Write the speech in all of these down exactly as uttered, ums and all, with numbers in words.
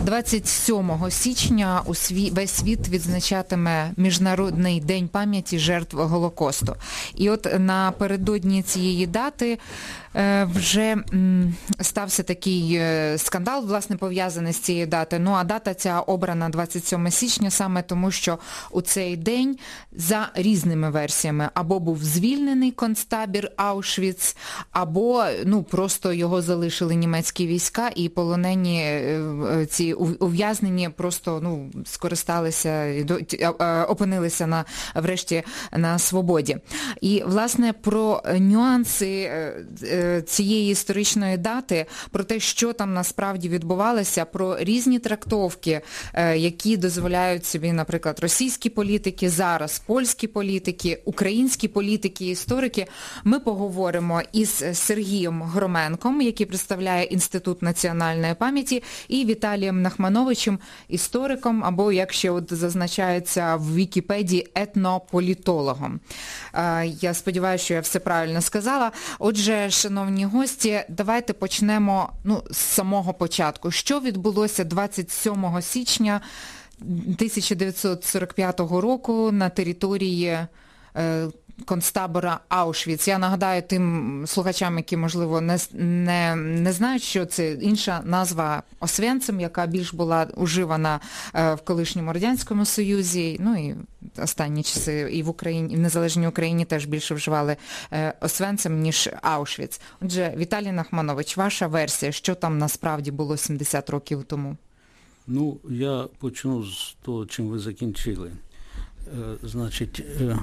двадцять сьомого січня у сві... весь світ відзначатиме Міжнародний день пам'яті жертв Голокосту. І от напередодні цієї дати вже стався такий скандал, власне, пов'язаний з цією датою. Ну, а дата ця обрана двадцять сьомого січня саме тому, що у цей день за різними версіями або був звільнений концтабір Аушвіц, або, ну, просто його залишили німецькі війська і полонені, ці ув'язнені просто, ну, скористалися, опинилися на, врешті на свободі. І, власне, про нюанси цієї історичної дати, про те, що там насправді відбувалося, про різні трактовки, які дозволяють собі, наприклад, російські політики, зараз польські політики, українські політики, історики, ми поговоримо із Сергієм Громенком, який представляє Інститут національної пам'яті, і Віталієм Нахмановичем, істориком, або, як ще от зазначається в Вікіпедії, етнополітологом. Я сподіваюся, що я все правильно сказала. Отже, шановні гості, давайте почнемо, ну, з самого початку. Що відбулося двадцять сьомого січня тисяча дев'ятсот сорок п'ятого року на території е, концтабора Аушвіц? Я нагадаю тим слухачам, які, можливо, не, не, не знають, що це інша назва Освенцим, яка більш була уживана е, в колишньому Радянському Союзі, ну і останні часи і в Україні, і в незалежній Україні теж більше вживали е, Освенцим, ніж Аушвіц. Отже, Віталій Нахманович, ваша версія, що там насправді було сімдесят років тому? Ну, я почну з того, чим ви закінчили. Е, значить, е,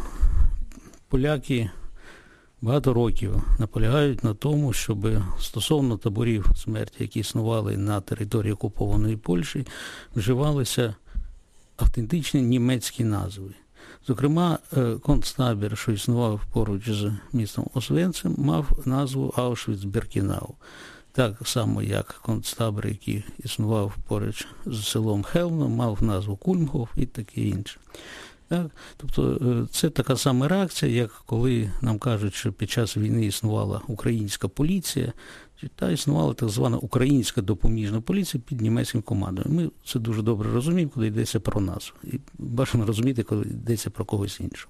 поляки багато років наполягають на тому, щоб стосовно таборів смерті, які існували на території окупованої Польщі, вживалися автентичні німецькі назви. Зокрема, концтабір, що існував поруч з містом Освенцим, мав назву Аушвіц-Біркенау. Так само, як концтабір, який існував поруч з селом Хелмно, мав назву Кульмгоф і таке інше. Так? Тобто це така сама реакція, як коли нам кажуть, що під час війни існувала українська поліція, та існувала так звана українська допоміжна поліція під німецьким командою. Ми це дуже добре розуміємо, коли йдеться про нас. І бажано розуміти, коли йдеться про когось іншого.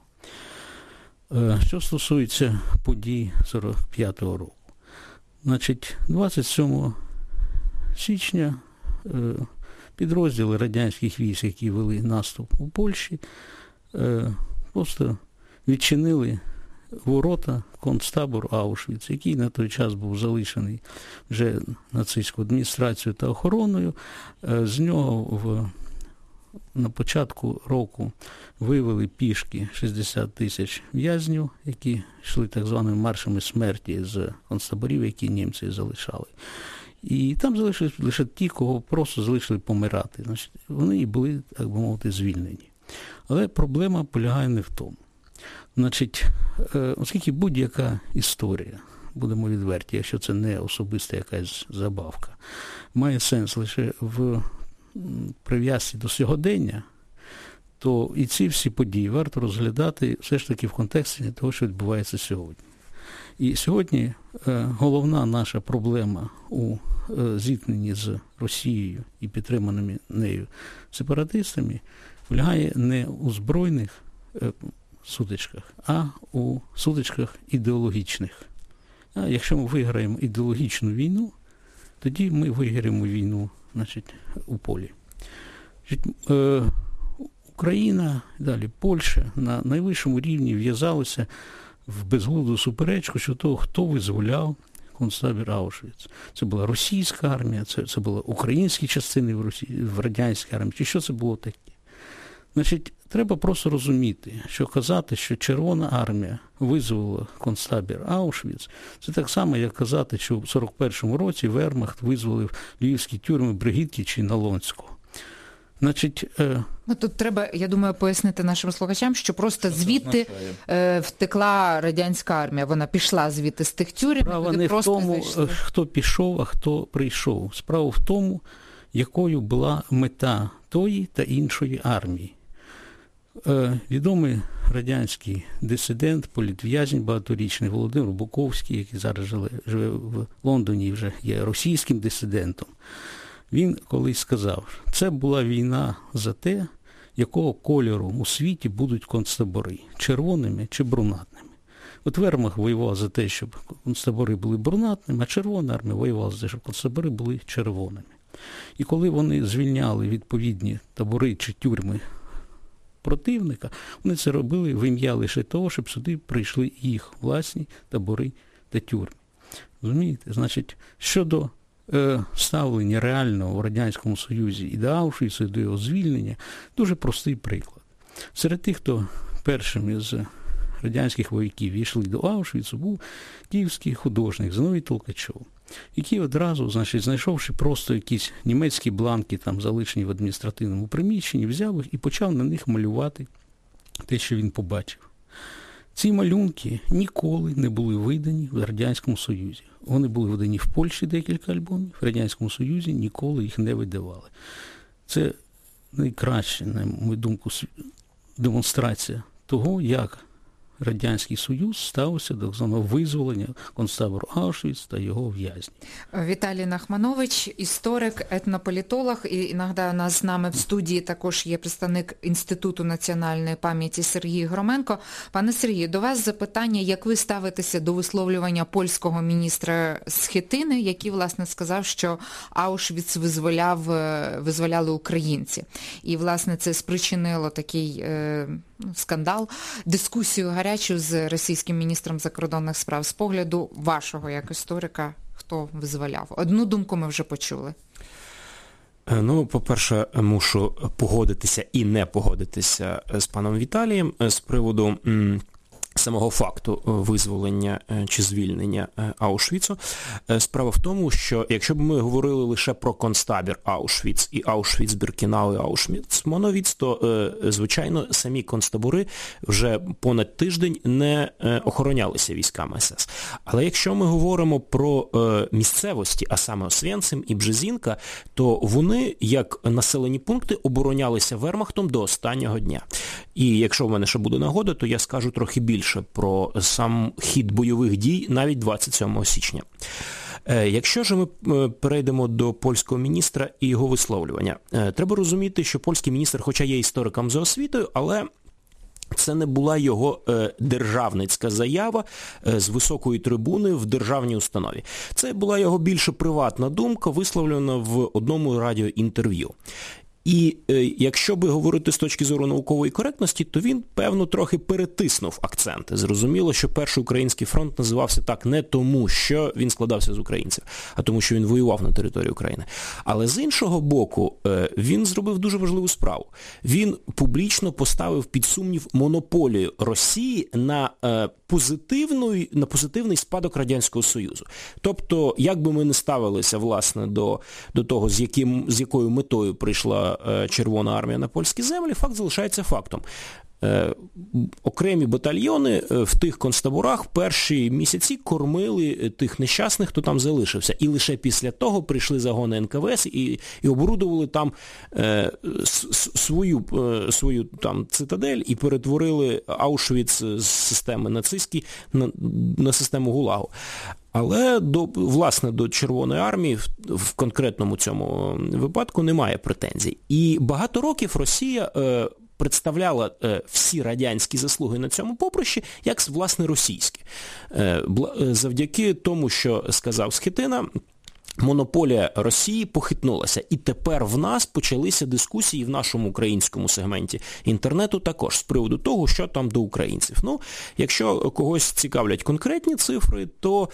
Що стосується подій сорок п'ятого року. Значить, двадцять сьомого січня підрозділи радянських військ, які вели наступ у Польщі, просто відчинили ворота концтабору Аушвіц, який на той час був залишений вже нацистською адміністрацією та охороною. З нього в, на початку року вивели пішки шістдесят тисяч в'язнів, які йшли так званими маршами смерті з концтаборів, які німці залишали. І там залишились лише ті, кого просто залишили помирати. Значить, вони і були, так би мовити, звільнені. Але проблема полягає не в тому. Значить, оскільки будь-яка історія, будемо відверті, якщо це не особиста якась забавка, має сенс лише в прив'язці до сьогодення, то і ці всі події варто розглядати все ж таки в контексті того, що відбувається сьогодні. І сьогодні головна наша проблема у зіткненні з Росією і підтриманими нею сепаратистами полягає не у збройних сутичках, а у сутичках ідеологічних. А якщо ми виграємо ідеологічну війну, тоді ми виграємо війну, значить, у полі. Значить, е, Україна, далі Польща на найвищому рівні в'язалися в безглузду суперечку щодо того, хто визволяв концтабір Аушвіц. Це була російська армія, це, це були українські частини в, Росії, в радянській армії, чи що це було таке? Значить, треба просто розуміти, що казати, що Червона армія визволила концтабір Аушвіц, це так само, як казати, що в сорок першому році Вермахт визволив львівські тюрми Бригітки чи Налонського. Значить, е... ну, тут треба, я думаю, пояснити нашим слухачам, що просто звідти е, втекла радянська армія. Вона пішла звідти з тих тюрем. Справа не в тому, зайшли. Хто пішов, а хто прийшов. Справа в тому, якою була мета тої та іншої армії. Е, відомий радянський дисидент, політв'язень багаторічний Володимир Буковський, який зараз живе, живе в Лондоні і вже є російським дисидентом, він колись сказав, це була війна за те, якого кольору у світі будуть концтабори, червоними чи брунатними. От Вермахт воював за те, щоб концтабори були брунатними, а Червона армія воювала за те, щоб концтабори були червоними. І коли вони звільняли відповідні табори чи тюрми противника, вони це робили в ім'я лише того, щоб сюди прийшли їх власні табори та тюрми. Розумієте? Значить, щодо е, ставлення реального в Радянському Союзі і до Аушвіцу, і до його звільнення, дуже простий приклад. Серед тих, хто першим із радянських вояків йшли до Аушвіцу, був київський художник Зиновій Толкачов, який одразу, значить, знайшовши просто якісь німецькі бланки, там, залишені в адміністративному приміщенні, взяв їх і почав на них малювати те, що він побачив. Ці малюнки ніколи не були видані в Радянському Союзі. Вони були видані в Польщі декілька альбомів, в Радянському Союзі ніколи їх не видавали. Це найкраща, на мою думку, демонстрація того, як Радянський Союз ставився до визволення концтабору Аушвіц та його в'язнів. Віталій Нахманович, історик, етнополітолог, і іноді у нас з нами в студії також є представник Інституту національної пам'яті Сергій Громенко. Пане Сергію, до вас запитання, як ви ставитеся до висловлювання польського міністра Схетини, який, власне, сказав, що Аушвіц визволяв, визволяли українці. І, власне, це спричинило такий е, скандал, дискусію гарячу з російським міністром закордонних справ. З погляду вашого, як історика, хто визволяв? Одну думку ми вже почули. Ну, по-перше, мушу погодитися і не погодитися з паном Віталієм з приводу м, самого факту визволення чи звільнення Аушвіцу. Справа в тому, що якщо б ми говорили лише про концтабір Аушвіц і Аушвіц-Біркенау і Аушвіц-Моновіц, то, звичайно, самі концтабори вже понад тиждень не охоронялися військами ес ес. Але якщо ми говоримо про місцевості, а саме Освєнцим і Бжезінка, то вони, як населені пункти, оборонялися вермахтом до останнього дня. І якщо в мене ще буде нагода, то я скажу трохи більше про сам хід бойових дій навіть двадцять сьомого січня. Якщо ж ми перейдемо до польського міністра і його висловлювання, треба розуміти, що польський міністр, хоча є істориком за освітою, але це не була його е, державницька заява е, з високої трибуни в державній установі. Це була його більше приватна думка, висловлена в одному радіоінтерв'ю. І е, якщо би говорити з точки зору наукової коректності, то він, певно, трохи перетиснув акценти. Зрозуміло, що Перший український фронт називався так не тому, що він складався з українців, а тому, що він воював на території України. Але з іншого боку, е, він зробив дуже важливу справу. Він публічно поставив під сумнів монополію Росії на, е, позитивну, на позитивний спадок Радянського Союзу. Тобто, як би ми не ставилися, власне, до, до того, з, яким, з якою метою прийшла Червона армія на польські землі, факт залишається фактом. Е, окремі батальйони в тих концтаборах перші місяці кормили тих нещасних, хто там залишився. І лише після того прийшли загони ен ка ве ес і, і оборудували там е, свою, е, свою там цитадель і перетворили Аушвіц з системи нацистської на, на систему ГУЛАГу. Але, до, власне, до Червоної армії в, в конкретному цьому випадку немає претензій. І багато років Росія е, представляла е, всі радянські заслуги на цьому поприщі як, власне, російські. Е, завдяки тому, що сказав Схетина, монополія Росії похитнулася. І тепер в нас почалися дискусії в нашому українському сегменті інтернету також з приводу того, що там до українців. Ну, якщо когось цікавлять конкретні цифри, то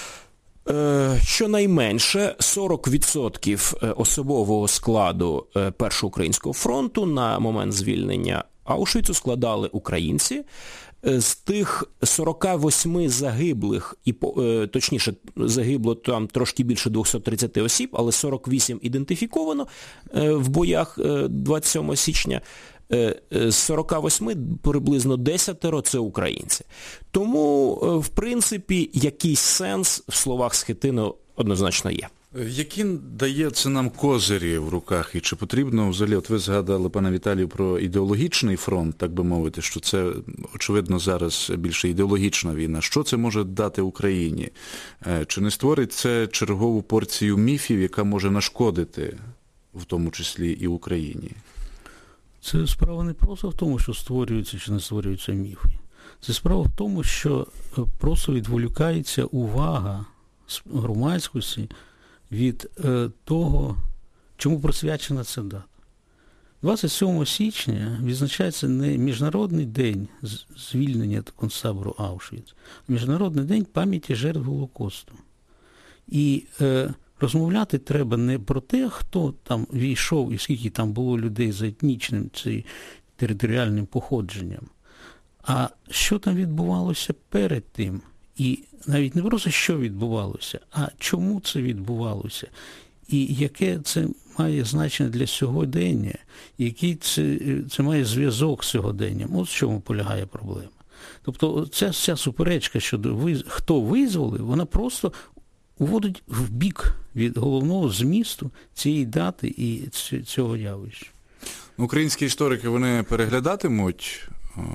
е, щонайменше сорок відсотків особового складу Першого українського фронту на момент звільнення Аушвіцу складали українці. З тих сорока восьми загиблих, і точніше, загибло там трошки більше двісті тридцять осіб, але сорок вісім ідентифіковано в боях двадцять сьомого січня, з сорока восьми приблизно десятеро це українці. Тому, в принципі, якийсь сенс в словах Схетини однозначно є. Які дає це нам козирі в руках, і чи потрібно взагалі, от ви згадали, пане Віталію, про ідеологічний фронт, так би мовити, що це, очевидно, зараз більше ідеологічна війна. Що це може дати Україні? Чи не створить це чергову порцію міфів, яка може нашкодити, в тому числі і Україні? Це справа не просто в тому, що створюються чи не створюються міфи. Це справа в тому, що просто відволікається увага громадськості від е, того, чому присвячена ця дата. двадцять сьомого січня відзначається не Міжнародний день звільнення концтабору Аушвіц, а Міжнародний день пам'яті жертв Голокосту. І е, розмовляти треба не про те, хто там війшов і скільки там було людей за етнічним чи територіальним походженням, а що там відбувалося перед тим. І навіть не просто, що відбувалося, а чому це відбувалося, і яке це має значення для сьогодення, який це, це має зв'язок з сьогоденням. От в чому полягає проблема. Тобто ця, ця суперечка щодо виз... хто визволив, вона просто уводить в бік від головного змісту цієї дати і цього явища. Українські історики, вони переглядатимуть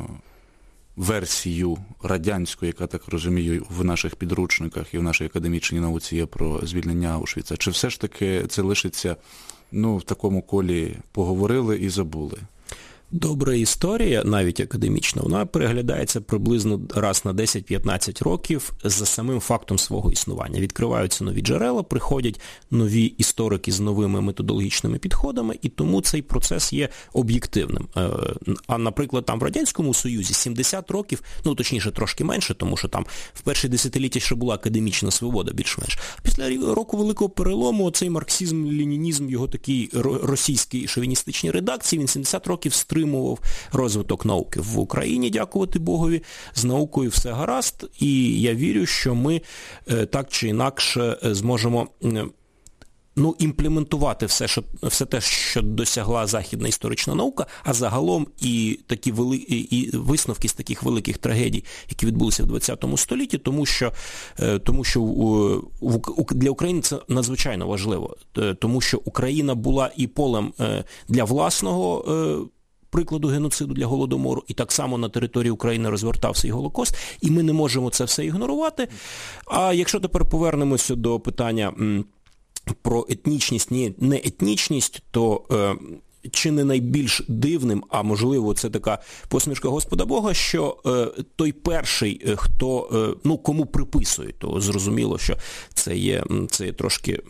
версію радянську, яка, так розумію, в наших підручниках і в нашій академічній науці є про звільнення Аушвіца? Чи все ж таки це лишиться, ну, в такому колі поговорили і забули? Добра історія, навіть академічна, вона переглядається приблизно раз на десять-п'ятнадцять років за самим фактом свого існування. Відкриваються нові джерела, приходять нові історики з новими методологічними підходами, і тому цей процес є об'єктивним. А, наприклад, там в Радянському Союзі сімдесят років, ну, точніше, трошки менше, тому що там в перші десятиліття ще була академічна свобода більш-менш. Після року Великого Перелому цей марксизм, ленінізм, його такий російський шовіністичні редакції, він сімдесят років стримував розвиток науки в Україні, дякувати Богові, з наукою все гаразд, і я вірю, що ми так чи інакше зможемо ну, імплементувати все, що, все те, що досягла західна історична наука, а загалом і такі вели, і висновки з таких великих трагедій, які відбулися в ХХ столітті, тому що, тому що для України це надзвичайно важливо, тому що Україна була і полем для власного прикладу геноциду, для Голодомору, і так само на території України розвертався і Голокост, і ми не можемо це все ігнорувати. А якщо тепер повернемося до питання про етнічність, ні, не етнічність, то е, чи не найбільш дивним, а можливо це така посмішка Господа Бога, що е, той перший, хто, е, ну, кому приписують, то зрозуміло, що це є, це є трошки...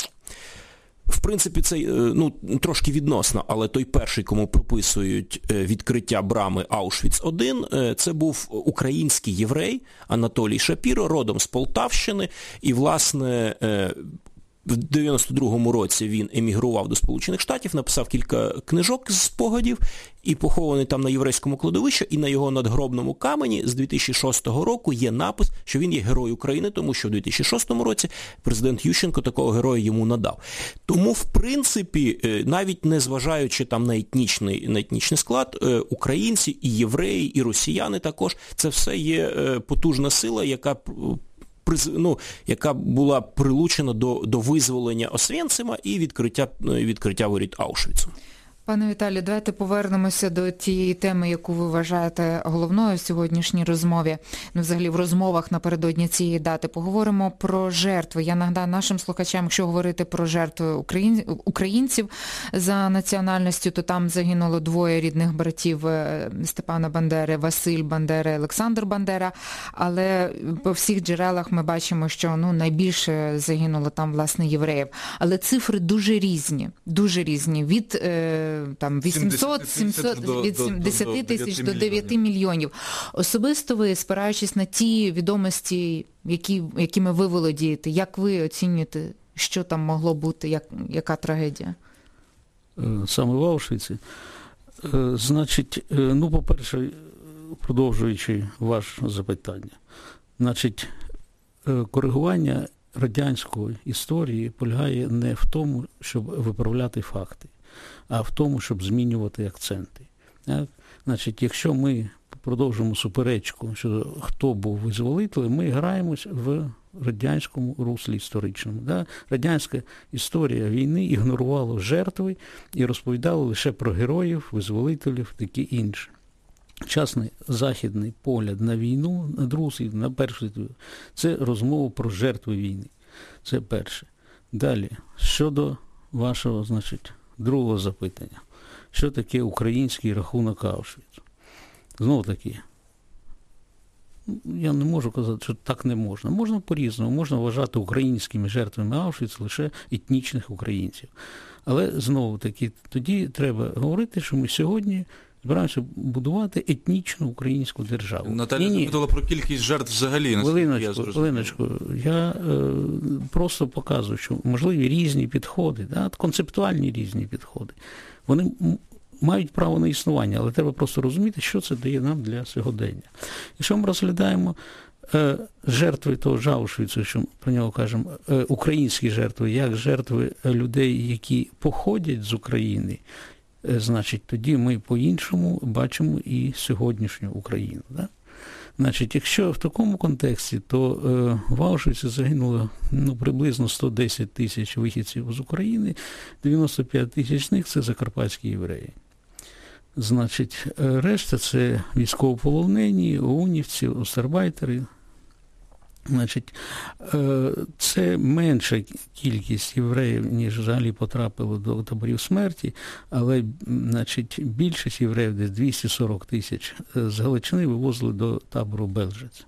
В принципі, це, ну, трошки відносно, але той перший, кому приписують відкриття брами Аушвіц один, це був український єврей Анатолій Шапіро, родом з Полтавщини, і, власне, в дев'яносто другому році він емігрував до Сполучених Штатів, написав кілька книжок з спогадів і похований там на єврейському кладовищі, і на його надгробному камені з дві тисячі шостого року є напис, що він є герой України, тому що в дві тисячі шостому році президент Ющенко такого героя йому надав. Тому, в принципі, навіть не зважаючи там на етнічний, на етнічний склад, українці і євреї, і росіяни також, це все є потужна сила, яка ну, яка була прилучена до, до визволення Освєнцима і відкриття, відкриття воріт Аушвіцу. Пане Віталію, давайте повернемося до тієї теми, яку ви вважаєте головною в сьогоднішній розмові, ну, взагалі в розмовах напередодні цієї дати. Поговоримо про жертви. Я нагадаю нашим слухачам, якщо говорити про жертви українців за національністю, то там загинуло двоє рідних братів Степана Бандери, Василь Бандера, Олександр Бандера, але по всіх джерелах ми бачимо, що, ну, найбільше загинуло там, власне, євреїв. Але цифри дуже різні, дуже різні. Від там вісімсот, сімсот, від десяти тисяч до дев'яти мільйонів. Особисто ви, спираючись на ті відомості, які, якими ви володієте, як ви оцінюєте, що там могло бути, як, яка трагедія? Саме в Аушвіці? Значить, ну, по-перше, продовжуючи ваше запитання, значить, коригування радянської історії полягає не в тому, щоб виправляти факти, а в тому, щоб змінювати акценти. Так? Значить, якщо ми продовжимо суперечку щодо хто був визволителем, ми граємось в радянському руслі історичному. Да? Радянська історія війни ігнорувала жертви і розповідала лише про героїв, визволителів, таке інше. Часний західний погляд на війну, на Другу світову, на Першу світову – це розмова про жертви війни. Це перше. Далі, щодо вашого, значить, другого запитання. Що таке український рахунок Аушвіцу? Знову таки, я не можу казати, що так не можна. Можна по-різному. Можна вважати українськими жертвами Аушвіцу лише етнічних українців. Але, знову таки, тоді треба говорити, що ми сьогодні збираємося будувати етнічну українську державу. Наталя запитала про кількість жертв взагалі. Хвилиночку, я хвилиночку. Я е, просто показую, що можливі різні підходи, да, концептуальні різні підходи. Вони мають право на існування, але треба просто розуміти, що це дає нам для сьогодення. Якщо ми розглядаємо е, жертви того ж Аушвіцу, що про нього кажемо, е, українські жертви, як жертви людей, які походять з України, е, значить, тоді ми по-іншому бачимо і сьогоднішню Україну. Да? Значить, якщо в такому контексті, то е, в Аушвіці загинуло ну, приблизно сто десять тисяч вихідців з України, дев'яносто п'ять тисяч з них – це закарпатські євреї. Значить, решта – це військовополонені, оунівці, остарбайтери. Значить, це менша кількість євреїв, ніж взагалі потрапило до таборів смерті, але, значить, більшість євреїв, десь двісті сорок тисяч, з Галичини вивозили до табору Белжець.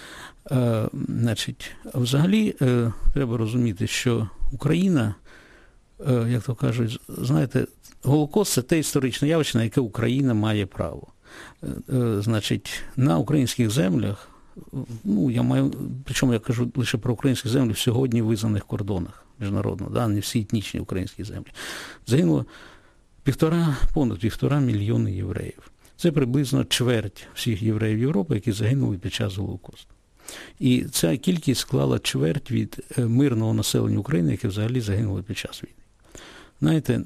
Значить, взагалі, треба розуміти, що Україна, як то кажуть, знаєте, Голокост – це те історичне явище, на яке Україна має право. Значить, на українських землях, ну, я маю, причому я кажу лише про українські землі в сьогодні визнаних кордонах міжнародно, да, не всі етнічні українські землі, загинуло півтора, понад півтора мільйони євреїв. Це приблизно чверть всіх євреїв Європи, які загинули під час Голокосту. І ця кількість склала чверть від мирного населення України, яке взагалі загинуло під час війни. Знаєте,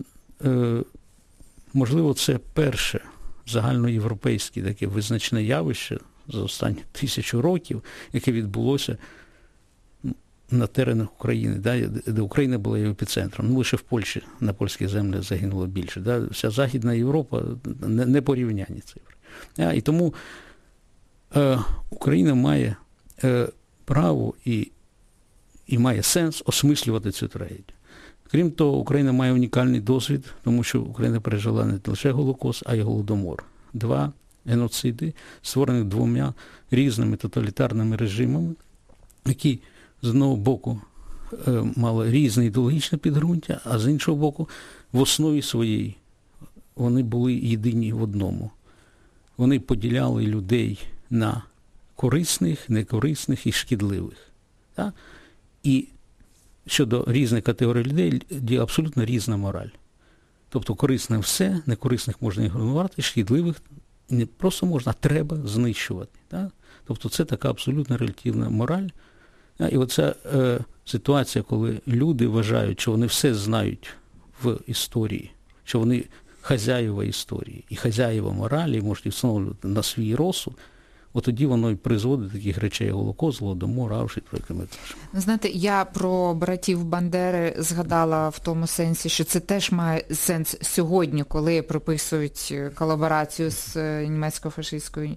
можливо, це перше загальноєвропейське таке визначне явище за останні тисячу років, яке відбулося на теренах України, да, де Україна була її епіцентром. Ну, лише в Польщі, на польських землях загинуло більше. Да. Вся Західна Європа не, не порівнянні цифри. А, і тому е, Україна має е, право і, і має сенс осмислювати цю трагедію. Крім того, Україна має унікальний досвід, тому що Україна пережила не лише Голокост, а й Голодомор. Два геноциди, створені двома різними тоталітарними режимами, які з одного боку мали різне ідеологічне підґрунтя, а з іншого боку, в основі своїй вони були єдині в одному. Вони поділяли людей на корисних, некорисних і шкідливих. Так? І щодо різних категорій людей є абсолютно різна мораль. Тобто корисним все, некорисних можна ігнорувати, шкідливих не просто можна, а треба знищувати. Так? Тобто це така абсолютно релятивна мораль. І оця е, ситуація, коли люди вважають, що вони все знають в історії, що вони хазяїва історії і хазяїва моралі, і можуть встановлювати на свій розсуд, от тоді воно і призводить до таких речей: Голокост, Голодомор, Аушвіц, про які ми кажемо. Знаєте, я про братів Бандери згадала в тому сенсі, що це теж має сенс сьогодні, коли приписують колаборацію з німецько-фашистською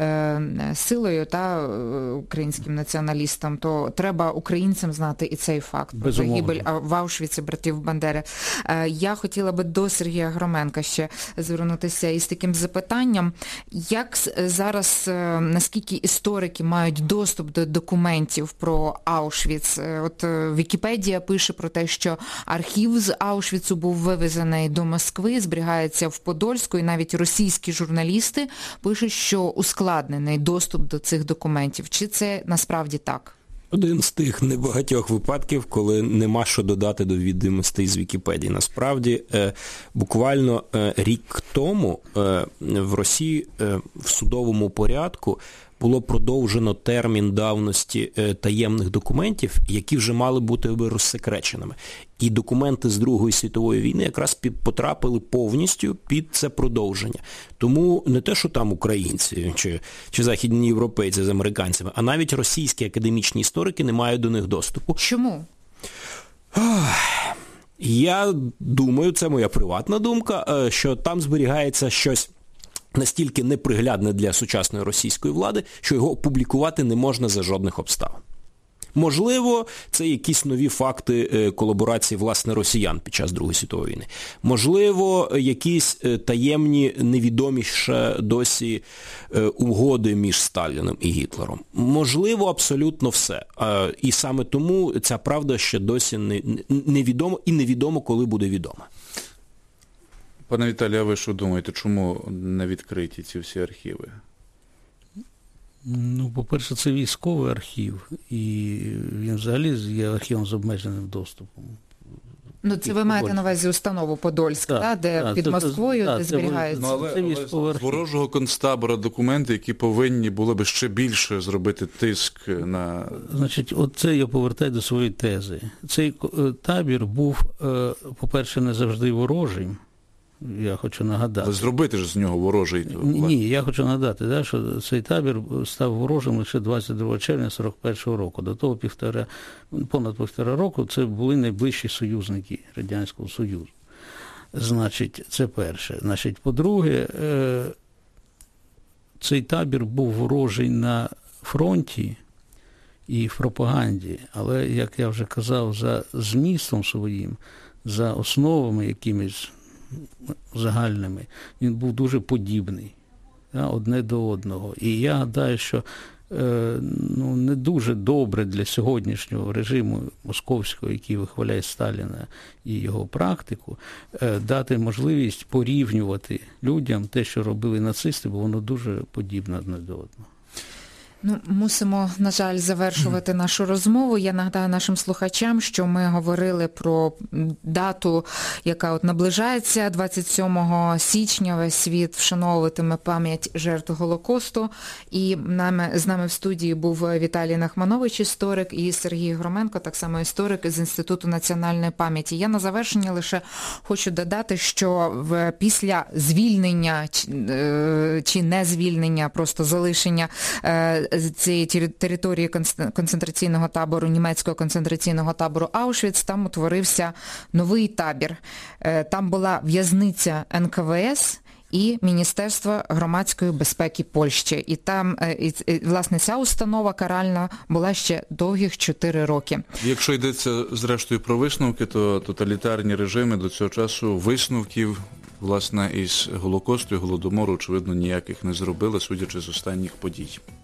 е, силою та українським націоналістам, то треба українцям знати і цей факт про загибель в Аушвіці братів Бандери. Е, я хотіла би до Сергія Громенка ще звернутися із таким запитанням. Як зараз, наскільки історики мають доступ до документів про Аушвіц? От Вікіпедія пише про те, що архів з Аушвіцу був вивезений до Москви, зберігається в Подольську, і навіть російські журналісти пишуть, що ускладнений доступ до цих документів. Чи це насправді так? Один з тих небагатьох випадків, коли нема що додати до відомостей з Вікіпедії. Насправді, буквально рік тому в Росії в судовому порядку було продовжено термін давності таємних документів, які вже мали бути розсекреченими. І документи з Другої світової війни якраз під, потрапили повністю під це продовження. Тому не те, що там українці чи, чи західні європейці з американцями, а навіть російські академічні історики не мають до них доступу. Чому? Я думаю, це моя приватна думка, що там зберігається щось настільки неприглядне для сучасної російської влади, що його опублікувати не можна за жодних обставин. Можливо, це якісь нові факти колаборації, власне, росіян під час Другої світової війни. Можливо, якісь таємні, невідомі ще досі угоди між Сталіним і Гітлером. Можливо, абсолютно все. І саме тому ця правда ще досі невідома і невідомо, коли буде відома. Пане Віталію, а ви що думаєте, чому не відкриті ці всі архіви? Ну, по-перше, це військовий архів, і він взагалі є архівом з обмеженим доступом. Ну, це ви маєте на увазі установу Подольськ, так, та, де так, під це, Москвою, так, де це, зберігаються. Ну, але, це але військовий з архів. ворожого концтабора документи, які повинні були би ще більше зробити тиск на... Значить, оце я повертаю до своєї тези. Цей табір був, по-перше, не завжди ворожим. Я хочу нагадати. Але зробити ж з нього ворожий... Ні, я хочу нагадати, да, що цей табір став ворожим лише двадцять другого червня сорок першого року. До того півтора, понад півтора року це були найближчі союзники Радянського Союзу. Значить, це перше. Значить, по-друге, цей табір був ворожий на фронті і в пропаганді, але, як я вже казав, за змістом своїм, за основами якимись загальними, він був дуже подібний, да, одне до одного. І я гадаю, що е, ну, не дуже добре для сьогоднішнього режиму московського, який вихваляє Сталіна і його практику, е, дати можливість порівнювати людям те, що робили нацисти, бо воно дуже подібне одне до одного. Ну, мусимо, на жаль, завершувати нашу розмову. Я нагадаю нашим слухачам, що ми говорили про дату, яка от наближається. двадцять сьомого січня весь світ вшановуватиме пам'ять жертв Голокосту. І нами, з нами в студії був Віталій Нахманович, історик, і Сергій Громенко, так само історик з Інституту національної пам'яті. Я на завершення лише хочу додати, що в, після звільнення чи не звільнення, просто залишення цієї території концентраційного табору, німецького концентраційного табору Аушвіц, там утворився новий табір. Там була в'язниця ен ка ве ес і Міністерство громадської безпеки Польщі. І там, і, і, власне, ця установа каральна була ще довгих чотири роки. Якщо йдеться, зрештою, про висновки, то тоталітарні режими до цього часу висновків, власне, із Голокосту і Голодомору, очевидно, ніяких не зробили, судячи з останніх подій.